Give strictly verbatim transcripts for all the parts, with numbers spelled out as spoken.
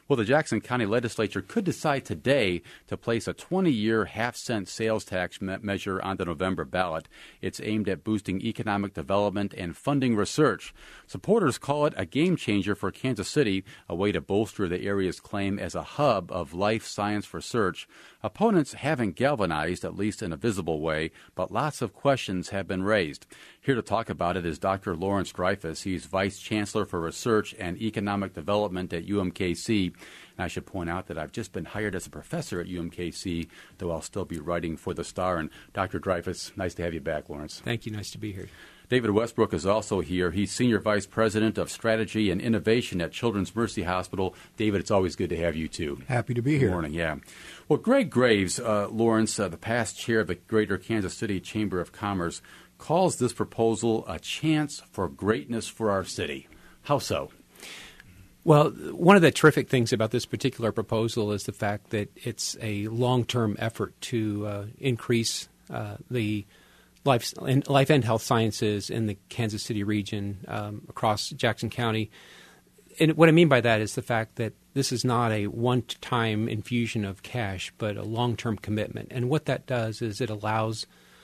Well, the Jackson County Legislature could decide today to place a twenty-year half-cent sales tax me- measure on the November ballot. It's aimed at boosting economic development and funding research. Supporters call it a game changer for Kansas City, a way to bolster the area's claim as a hub of life science research. Opponents haven't galvanized, at least in a visible way, but lots of questions have been raised. Here to talk about it is Doctor Lawrence Dreyfus. He's Vice Chancellor for Research and Economic Development at U M K C. And I should point out that I've just been hired as a professor at U M K C, though I'll still be writing for the Star. And Doctor Dreyfus, nice to have you back, Lawrence. Thank you. Nice to be here. David Westbrook is also here. He's Senior Vice President of Strategy and Innovation at Children's Mercy Hospital. David, it's always good to have you, too. Happy to be here. Good morning, yeah. Well, Greg Graves, uh, Lawrence, uh, the past chair of the Greater Kansas City Chamber of Commerce, calls this proposal a chance for greatness for our city. How so? Well, one of the terrific things about this particular proposal is the fact that it's a long-term effort to uh, increase uh, the life and, life and health sciences in the Kansas City region um, across Jackson County. And what I mean by that is the fact that this is not a one-time infusion of cash, but a long-term commitment. And what that does is it allows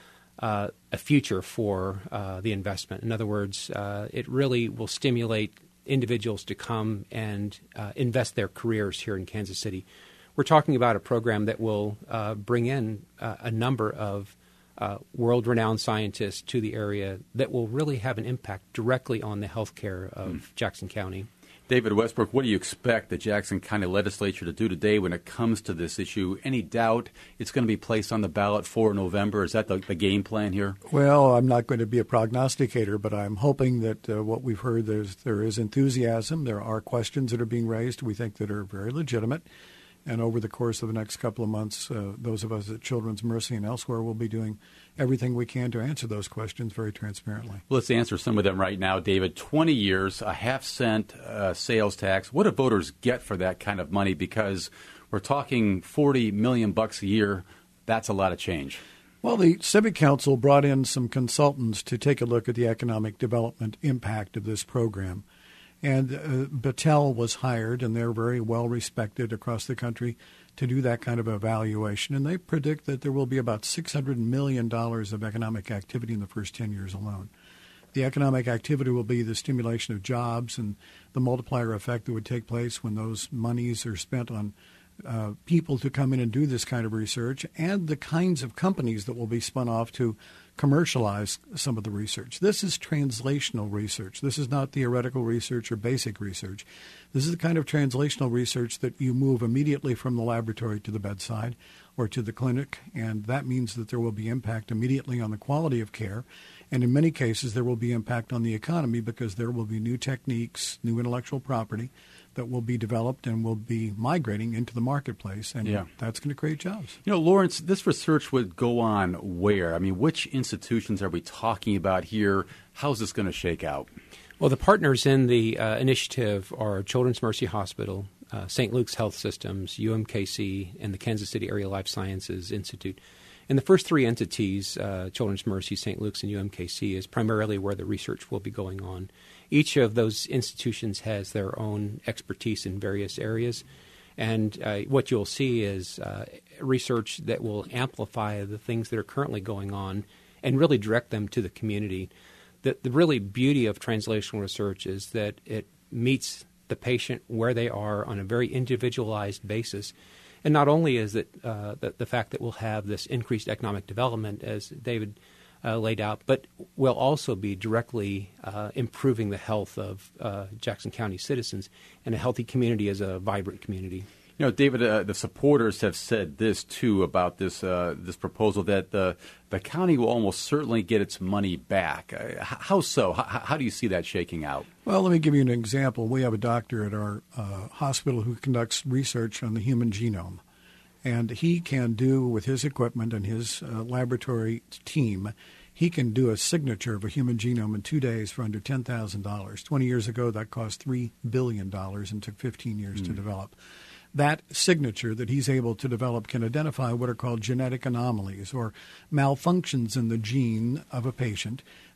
uh, a future for uh, the investment. In other words, uh, it really will stimulate individuals to come and uh, invest their careers here in Kansas City. We're talking about a program that will uh, bring in uh, a number of uh, world-renowned scientists to the area that will really have an impact directly on the health care of mm. Jackson County. David Westbrook, what do you expect the Jackson County Legislature to do today when it comes to this issue? Any doubt it's going to be placed on the ballot for November? Is that the, the game plan here? Well, I'm not going to be a prognosticator, but I'm hoping that uh, what we've heard, there's, there is enthusiasm. There are questions that are being raised we think that are very legitimate. And over the course of the next couple of months, uh, those of us at Children's Mercy and elsewhere will be doing everything we can to answer those questions very transparently. Well, let's answer some of them right now, David. twenty years, a half cent uh, sales tax. What do voters get for that kind of money? Because we're talking forty million bucks a year. That's a lot of change. Well, the Civic Council brought in some consultants to take a look at the economic development impact of this program. And uh, Battelle was hired, and they're very well respected across the country to do that kind of evaluation. And they predict that there will be about six hundred million dollars of economic activity in the first ten years alone. The economic activity will be the stimulation of jobs and the multiplier effect that would take place when those monies are spent on uh, people to come in and do this kind of research, and the kinds of companies that will be spun off to commercialize some of the research. This is translational research. This is not theoretical research or basic research. This is the kind of translational research that you move immediately from the laboratory to the bedside or to the clinic, and that means that there will be impact immediately on the quality of care, and in many cases there will be impact on the economy because there will be new techniques, new intellectual property that will be developed and will be migrating into the marketplace, and yeah. that's going to create jobs. You know, Lawrence, this research would go on where? I mean, which institutions are we talking about here? How's this going to shake out? Well, the partners in the uh, initiative are Children's Mercy Hospital, uh, Saint Luke's Health Systems, U M K C, and the Kansas City Area Life Sciences Institute. And the first three entities, uh, Children's Mercy, Saint Luke's, and U M K C, is primarily where the research will be going on. Each of those institutions has their own expertise in various areas. And uh, what you'll see is uh, research that will amplify the things that are currently going on and really direct them to the community. The, the really beauty of translational research is that it meets the patient where they are on a very individualized basis. And not only is it uh, the, the fact that we'll have this increased economic development, as David uh, laid out, but will also be directly uh, improving the health of uh, Jackson County citizens. And a healthy community is a vibrant community. You know, David, uh, the supporters have said this, too, about this uh, this proposal, that the, the county will almost certainly get its money back. Uh, how so? How, how do you see that shaking out? Well, let me give you an example. We have a doctor at our uh, hospital who conducts research on the human genome. And he can do, with his equipment and his uh, laboratory team, he can do a signature of a human genome in two days for under ten thousand dollars. twenty years ago, that cost three billion dollars and took fifteen years mm. to develop. That signature that he's able to develop can identify what are called genetic anomalies or malfunctions in the gene of a patient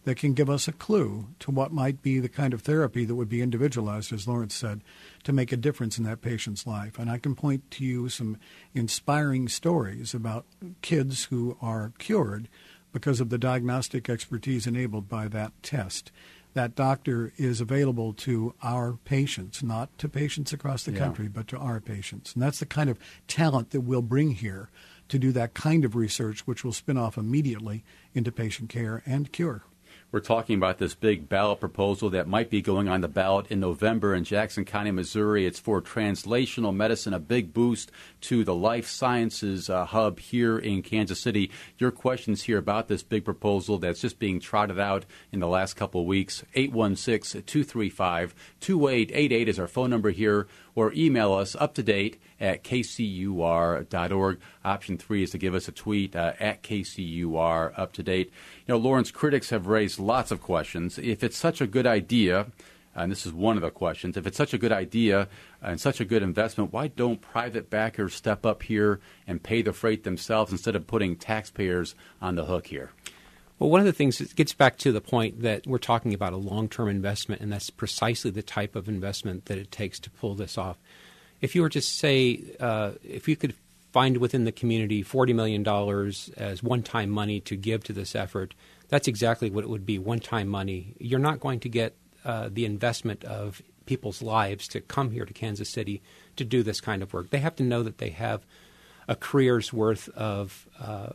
that can give us a clue to what might be the kind of therapy that would be individualized, as Lawrence said, to make a difference in that patient's life. And I can point to you some inspiring stories about kids who are cured because of the diagnostic expertise enabled by that test. That doctor is available to our patients, not to patients across the Yeah. country, but to our patients. And that's the kind of talent that we'll bring here to do that kind of research, which will spin off immediately into patient care and cure. We're talking about this big ballot proposal that might be going on the ballot in November in Jackson County, Missouri. It's for translational medicine, a big boost to the life sciences uh, hub here in Kansas City. Your questions here about this big proposal that's just being trotted out in the last couple of weeks. eight one six, two three five, two eight eight eight is our phone number here, or email us up to date at k c u r dot org. Option three is to give us a tweet uh, at K C U R up to date. You know, Lawrence, critics have raised lots of questions. If it's such a good idea, and this is one of the questions, if it's such a good idea and such a good investment, why don't private backers step up here and pay the freight themselves instead of putting taxpayers on the hook here? Well, one of the things, it gets back to the point that we're talking about a long-term investment, and that's precisely the type of investment that it takes to pull this off. If you were to say, uh, if you could find within the community forty million dollars as one-time money to give to this effort, that's exactly what it would be, one-time money. You're not going to get uh, the investment of people's lives to come here to Kansas City to do this kind of work. They have to know that they have a career's worth of uh,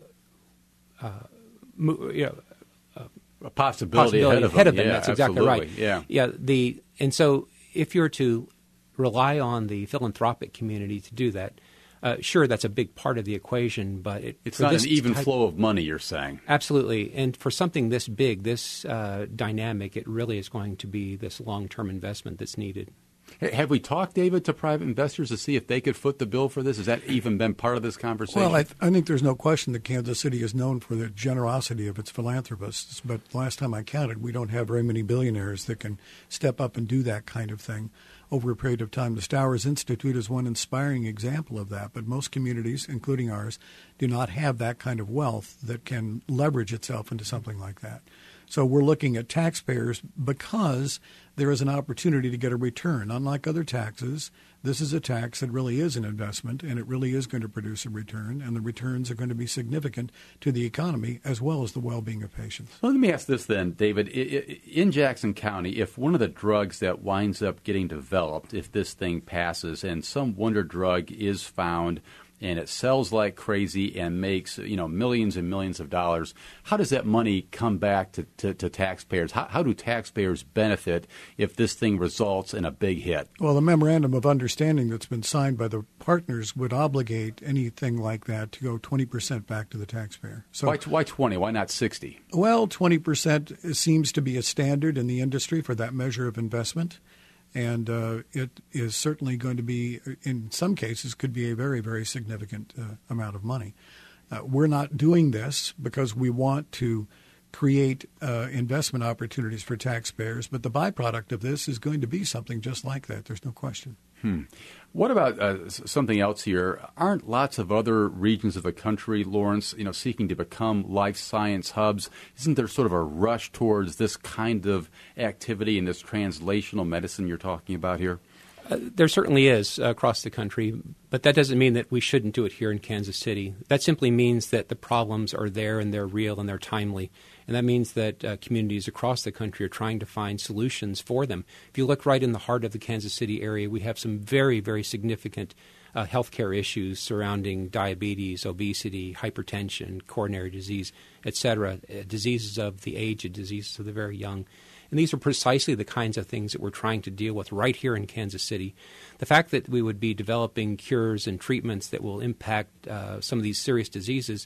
uh, you know, uh, A possibility, possibility ahead of ahead them. of them. Yeah, That's exactly absolutely. right. Yeah. Yeah. The and so if you're to rely on the philanthropic community to do that, uh, sure, that's a big part of the equation, but it, It's for not this an even type- flow of money, you're saying. Absolutely, and for something this big, this uh, dynamic, it really is going to be this long-term investment that's needed. H- Have we talked, David, to private investors to see if they could foot the bill for this? Has that even been part of this conversation? Well, I, th- I think there's no question that Kansas City is known for the generosity of its philanthropists. But last time I counted, we don't have very many billionaires that can step up and do that kind of thing over a period of time. The Stowers Institute is one inspiring example of that. But most communities, including ours, do not have that kind of wealth that can leverage itself into something like that. So we're looking at taxpayers because there is an opportunity to get a return. Unlike other taxes, this is a tax that really is an investment, and it really is going to produce a return, and the returns are going to be significant to the economy as well as the well-being of patients. Well, let me ask this then, David. I- I- In Jackson County, if one of the drugs that winds up getting developed, if this thing passes and some wonder drug is found and it sells like crazy and makes, you know, millions and millions of dollars, how does that money come back to, to, to taxpayers? How, how do taxpayers benefit if this thing results in a big hit? Well, the memorandum of understanding that's been signed by the partners would obligate anything like that to go twenty percent back to the taxpayer. So, Why, why twenty? Why not sixty? well, twenty percent seems to be a standard in the industry for that measure of investment. And uh, it is certainly going to be, in some cases, could be a very, very significant uh, amount of money. Uh, we're not doing this because we want to create uh, investment opportunities for taxpayers, but the byproduct of this is going to be something just like that. There's no question. Hmm. What about uh, s- something else here? Aren't lots of other regions of the country, Lawrence, you know, seeking to become life science hubs? Isn't there sort of a rush towards this kind of activity and this translational medicine you're talking about here? Uh, there certainly is uh, across the country, but that doesn't mean that we shouldn't do it here in Kansas City. That simply means that the problems are there and they're real and they're timely. And that means that uh, communities across the country are trying to find solutions for them. If you look right in the heart of the Kansas City area, we have some very, very significant uh, healthcare issues surrounding diabetes, obesity, hypertension, coronary disease, et cetera, uh, diseases of the aged, diseases of the very young. And these are precisely the kinds of things that we're trying to deal with right here in Kansas City. The fact that we would be developing cures and treatments that will impact uh, some of these serious diseases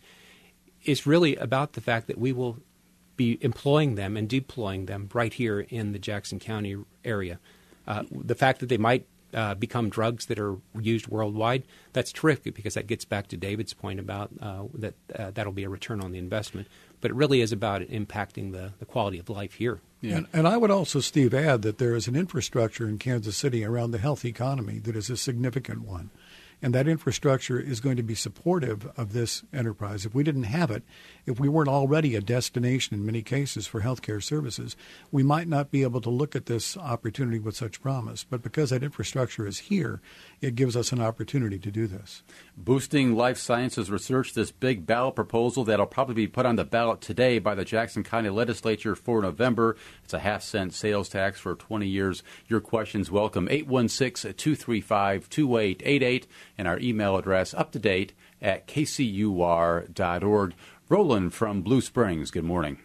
is really about the fact that we will be employing them and deploying them right here in the Jackson County area. Uh, the fact that they might uh, become drugs that are used worldwide, that's terrific because that gets back to David's point about uh, that uh, that'll be a return on the investment. But it really is about impacting the, the quality of life here. Yeah. And, and I would also, Steve, add that there is an infrastructure in Kansas City around the health economy that is a significant one. And that infrastructure is going to be supportive of this enterprise. If we didn't have it, if we weren't already a destination in many cases for healthcare services, we might not be able to look at this opportunity with such promise. But because that infrastructure is here, it gives us an opportunity to do this. Boosting life sciences research, this big ballot proposal that'll probably be put on the ballot today by the Jackson County Legislature for November. It's a half cent sales tax for twenty years. Your questions welcome. eight one six, two three five, two eight eight eight and our email address up to date at k c u r dot org. Roland from Blue Springs, good morning.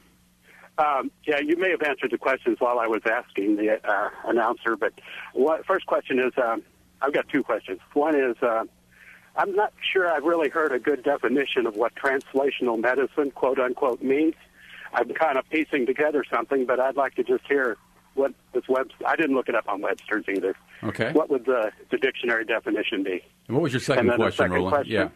Um, yeah, you may have answered the questions while I was asking the uh, announcer, but what, first question is, um, I've got two questions. One is, uh, I'm not sure I've really heard a good definition of what translational medicine, quote unquote, means. I'm kind of piecing together something, but I'd like to just hear what this web. I didn't look it up on Webster's either. Okay. What would the, the dictionary definition be? And what was your second and then question, second Roland? Question, yeah.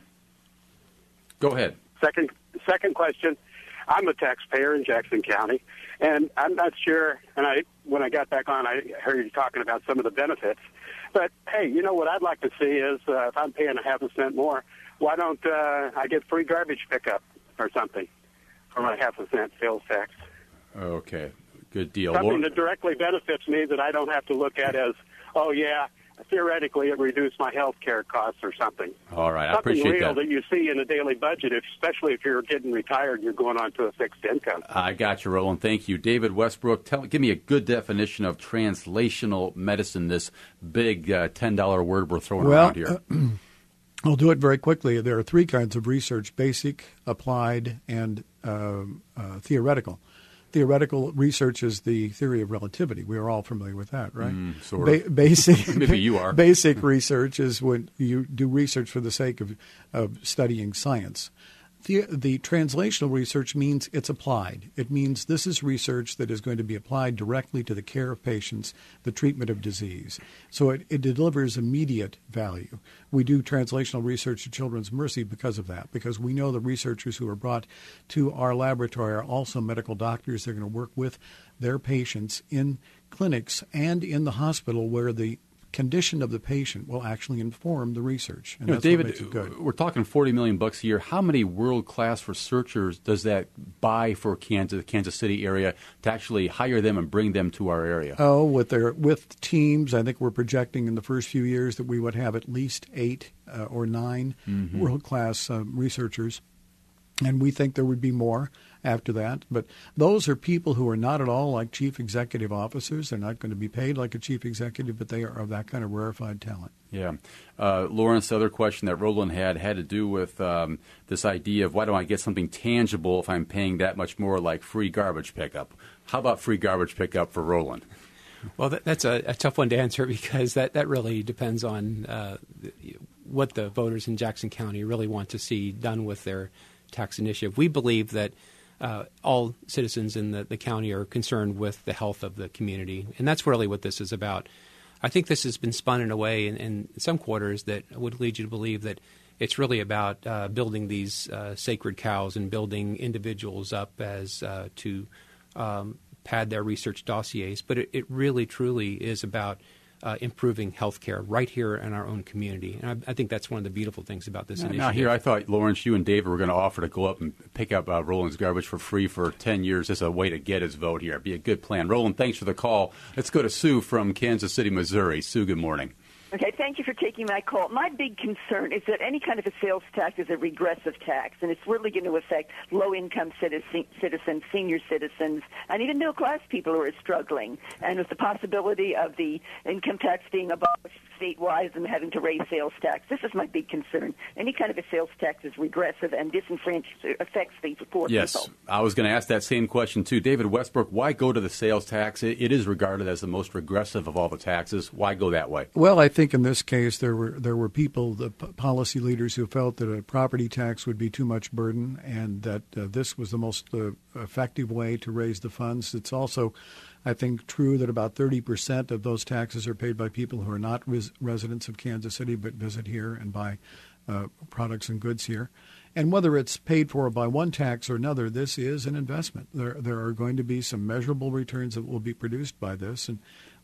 Go ahead. Second, second question. I'm a taxpayer in Jackson County, and I'm not sure. And I, when I got back on, I heard you talking about some of the benefits. But hey, you know what I'd like to see is uh, if I'm paying a half a cent more, why don't uh, I get free garbage pickup or something for my half a cent sales tax? Okay, good deal. Something Lord- that directly benefits me that I don't have to look at as, oh yeah, theoretically it reduced my health care costs or something. All right, I something appreciate real that. that you see in a daily budget, especially if you're getting retired, you're going on to a fixed income. I got you, Roland. Thank you. David Westbrook, tell, give me a good definition of translational medicine, this big uh, ten dollar word we're throwing well, around here. Uh, I'll do it very quickly. There are three kinds of research: basic, applied, and uh, uh, theoretical. Theoretical research is the theory of relativity. We are all familiar with that, right? Mm, sort of. Ba- basic, Maybe you are. Basic research is when you do research for the sake of, of studying science. The, the translational research means it's applied. It means this is research that is going to be applied directly to the care of patients, the treatment of disease. So it, it delivers immediate value. We do translational research at Children's Mercy because of that, because we know the researchers who are brought to our laboratory are also medical doctors. They're going to work with their patients in clinics and in the hospital where the condition of the patient will actually inform the research. And You know, that's David, what makes it good. we're talking forty million bucks a year. How many world-class researchers does that buy for Kansas, the Kansas City area to actually hire them and bring them to our area? Oh, with their with teams, I think we're projecting in the first few years that we would have at least eight uh, or nine Mm-hmm. world-class uh, researchers. And we think there would be more after that. But those are people who are not at all like chief executive officers. They're not going to be paid like a chief executive, but they are of that kind of rarefied talent. Yeah. Uh, Lawrence, the other question that Roland had had to do with um, this idea of why don't I get something tangible if I'm paying that much more, like free garbage pickup? How about free garbage pickup for Roland? Well, that, that's a, a tough one to answer because that, that really depends on uh, what the voters in Jackson County really want to see done with their tax initiative. We believe that uh, all citizens in the, the county are concerned with the health of the community, and that's really what this is about. I think this has been spun in a way in, in some quarters that would lead you to believe that it's really about uh, building these uh, sacred cows and building individuals up as uh, to um, pad their research dossiers, but it, it really truly is about Uh, improving health care right here in our own community. And I, I think that's one of the beautiful things about this Now, initiative. now here, I thought, Lawrence, you and David were going to offer to go up and pick up uh, Roland's garbage for free for ten years as a way to get his vote here. It'd be a good plan. Roland, thanks for the call. Let's go to Sue from Kansas City, Missouri. Sue, good morning. Okay, thank you for taking my call. My big concern is that any kind of a sales tax is a regressive tax, and it's really going to affect low-income citizen, citizens, senior citizens, and even middle-class people who are struggling. And with the possibility of the income tax being abolished statewide and having to raise sales tax, this is my big concern. Any kind of a sales tax is regressive and disenfranchises affects the poor yes, people. I was going to ask that same question, too. David Westbrook, why go to the sales tax? It, it is regarded as the most regressive of all the taxes. Why go that way? Well, I think in this case there were there were people, the p- policy leaders, who felt that a property tax would be too much burden, and that uh, this was the most uh, effective way to raise the funds. It's also, I think, true that about thirty percent of those taxes are paid by people who are not res- residents of Kansas City but visit here and buy uh, products and goods here. And whether it's paid for by one tax or another, this is an investment. There there are going to be some measurable returns that will be produced by this, and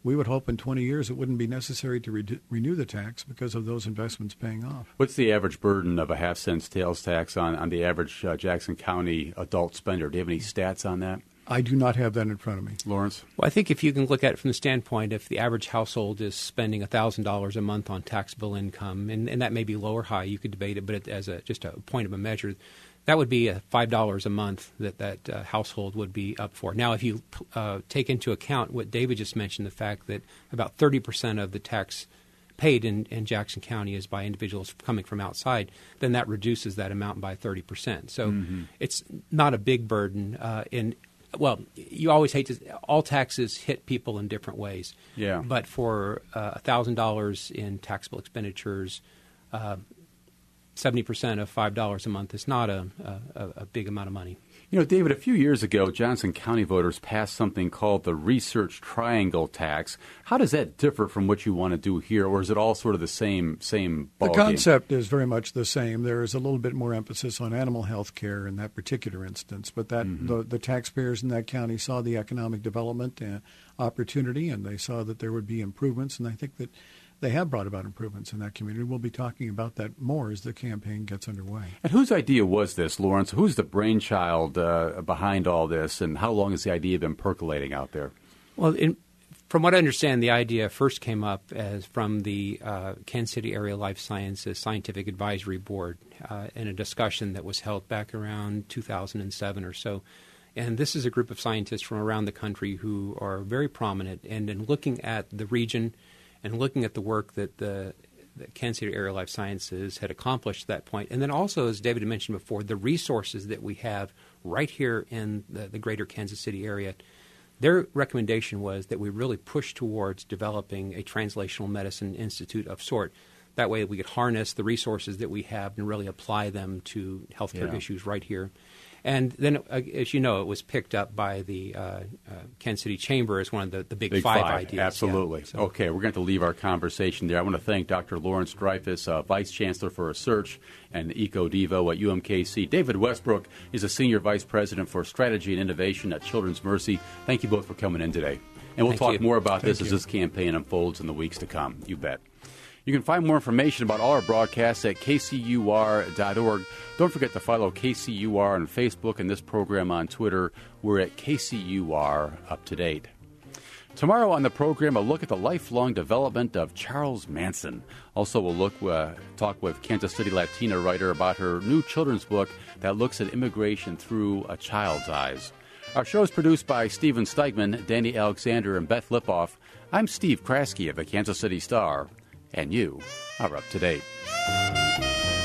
we would hope in twenty years it wouldn't be necessary to re- renew the tax because of those investments paying off. What's the average burden of a half cent sales tax on, on the average uh, Jackson County adult spender? Do you have any stats on that? I do not have that in front of me. Lawrence? Well, I think if you can look at it from the standpoint, if the average household is spending one thousand dollars a month on taxable income, and, and that may be low or high, you could debate it, but it, as a, just a point of a measure, that would be a five dollars a month that that uh, household would be up for. Now, if you uh, take into account what David just mentioned, the fact that about thirty percent of the tax paid in, in Jackson County is by individuals coming from outside, then that reduces that amount by thirty percent. So mm-hmm. it's not a big burden. Uh, in Well, you always hate to – all taxes hit people in different ways. Yeah. But for uh, one thousand dollars in taxable expenditures, uh, seventy percent of five dollars a month is not a, a, a big amount of money. You know, David, a few years ago, Johnson County voters passed something called the Research Triangle Tax. How does that differ from what you want to do here, or is it all sort of the same same ballgame? The concept is very much the same. There is a little bit more emphasis on animal health care in that particular instance, but that mm-hmm. the, the taxpayers in that county saw the economic development and opportunity, and they saw that there would be improvements, and I think that they have brought about improvements in that community. We'll be talking about that more as the campaign gets underway. And whose idea was this, Lawrence? Who's the brainchild uh, behind all this, and how long has the idea been percolating out there? Well, in, from what I understand, the idea first came up as from the uh, Kansas City Area Life Sciences Scientific Advisory Board uh, in a discussion that was held back around two thousand seven or so. And this is a group of scientists from around the country who are very prominent, and in looking at the region and looking at the work that the, the Kansas City Area Life Sciences had accomplished at that point, and then also, as David had mentioned before, the resources that we have right here in the, the greater Kansas City area, their recommendation was that we really push towards developing a translational medicine institute of sort. That way we could harness the resources that we have and really apply them to healthcare yeah. issues right here. And then, uh, as you know, it was picked up by the uh, uh, Kansas City Chamber as one of the, the big, big five, five ideas. Absolutely. Yeah, so. Okay, we're going to leave our conversation there. I want to thank Doctor Lawrence Dreyfus, uh, Vice Chancellor for Research and EcoDevo at U M K C. David Westbrook is a Senior Vice President for Strategy and Innovation at Children's Mercy. Thank you both for coming in today. And we'll thank talk you. more about Thank this you. as this campaign unfolds in the weeks to come. You bet. You can find more information about all our broadcasts at K C U R dot org. Don't forget to follow K C U R on Facebook and this program on Twitter. We're at K C U R Up to Date. Tomorrow on the program, a look at the lifelong development of Charles Manson. Also, we'll look uh, talk with Kansas City Latina writer about her new children's book that looks at immigration through a child's eyes. Our show is produced by Steven Steigman, Danny Alexander, and Beth Lipoff. I'm Steve Kraske of the Kansas City Star. And you are up to date.